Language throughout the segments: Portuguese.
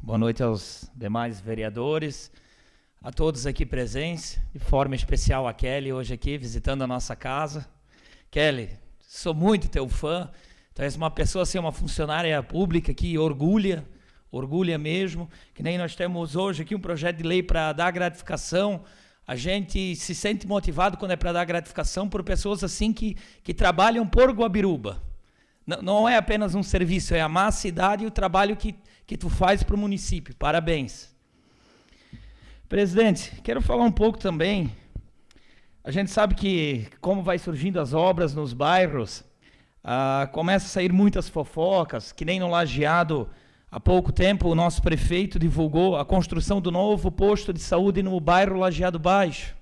Boa noite aos demais vereadores, a todos aqui presentes, de forma especial a Kelly, hoje aqui visitando a nossa casa. Kelly, sou muito teu fã, tu és uma pessoa assim, uma funcionária pública que orgulha mesmo, que nem nós temos hoje aqui um projeto de lei para dar gratificação. A gente se sente motivado quando é para dar gratificação por pessoas assim que trabalham por Guabiruba. Não é apenas um serviço, é amar a cidade e o trabalho que tu faz para o município. Parabéns. Presidente, quero falar um pouco também. A gente sabe que, como vai surgindo as obras nos bairros, começa a sair muitas fofocas, que nem no Lajeado, há pouco tempo, o nosso prefeito divulgou a construção do novo posto de saúde no bairro Lajeado Baixo.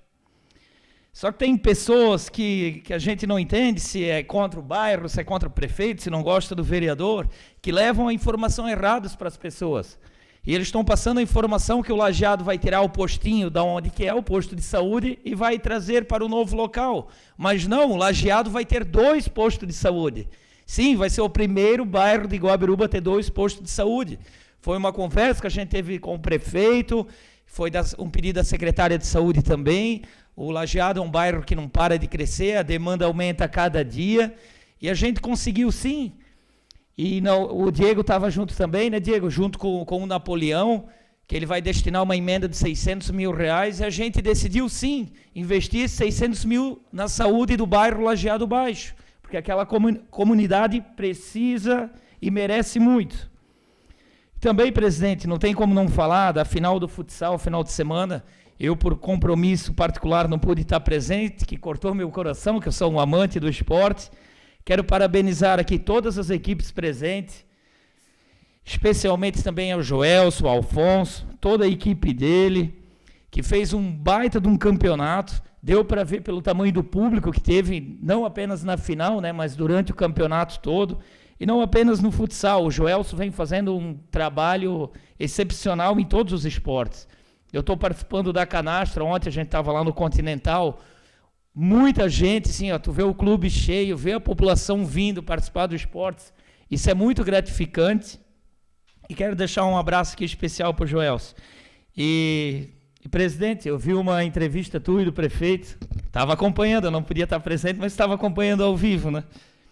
Só que tem pessoas que a gente não entende se é contra o bairro, se é contra o prefeito, se não gosta do vereador, que levam a informação errada para as pessoas. E eles estão passando a informação que o Lajeado vai tirar o postinho da onde que é o posto de saúde e vai trazer para o novo local. Mas não, o Lajeado vai ter 2 postos de saúde. Sim, vai ser o primeiro bairro de Guabiruba a ter 2 postos de saúde. Foi uma conversa que a gente teve com o prefeito, foi um pedido da secretária de saúde também. O Lajeado é um bairro que não para de crescer, a demanda aumenta a cada dia, e a gente conseguiu sim. E o Diego estava junto também, né, Diego? Junto com o Napoleão, que ele vai destinar uma emenda de 600 mil reais, e a gente decidiu sim investir 600 mil na saúde do bairro Lajeado Baixo, porque aquela comunidade precisa e merece muito. Também, presidente, não tem como não falar da final do futsal, final de semana. Eu, por compromisso particular, não pude estar presente, que cortou meu coração, que eu sou um amante do esporte. Quero parabenizar aqui todas as equipes presentes, especialmente também ao Joelso, ao Alfonso, toda a equipe dele, que fez um baita de um campeonato. Deu para ver pelo tamanho do público que teve, não apenas na final, né, mas durante o campeonato todo. E não apenas no futsal. O Joelso vem fazendo um trabalho excepcional em todos os esportes. Eu estou participando da canastra, ontem a gente estava lá no Continental, muita gente, sim, ó, tu vê o clube cheio, vê a população vindo participar dos esportes, isso é muito gratificante, e quero deixar um abraço aqui especial para o Joelso. E, presidente, eu vi uma entrevista tua e do prefeito, estava acompanhando, eu não podia estar presente, mas estava acompanhando ao vivo, né?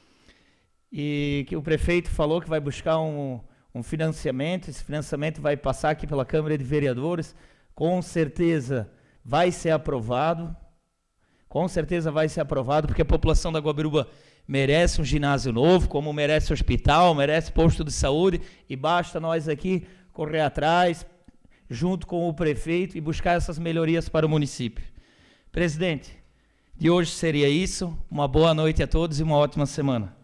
E que o prefeito falou que vai buscar um financiamento, esse financiamento vai passar aqui pela Câmara de Vereadores, com certeza vai ser aprovado, porque a população da Guabiruba merece um ginásio novo, como merece hospital, merece posto de saúde, e basta nós aqui correr atrás, junto com o prefeito, e buscar essas melhorias para o município. Presidente, de hoje seria isso, uma boa noite a todos e uma ótima semana.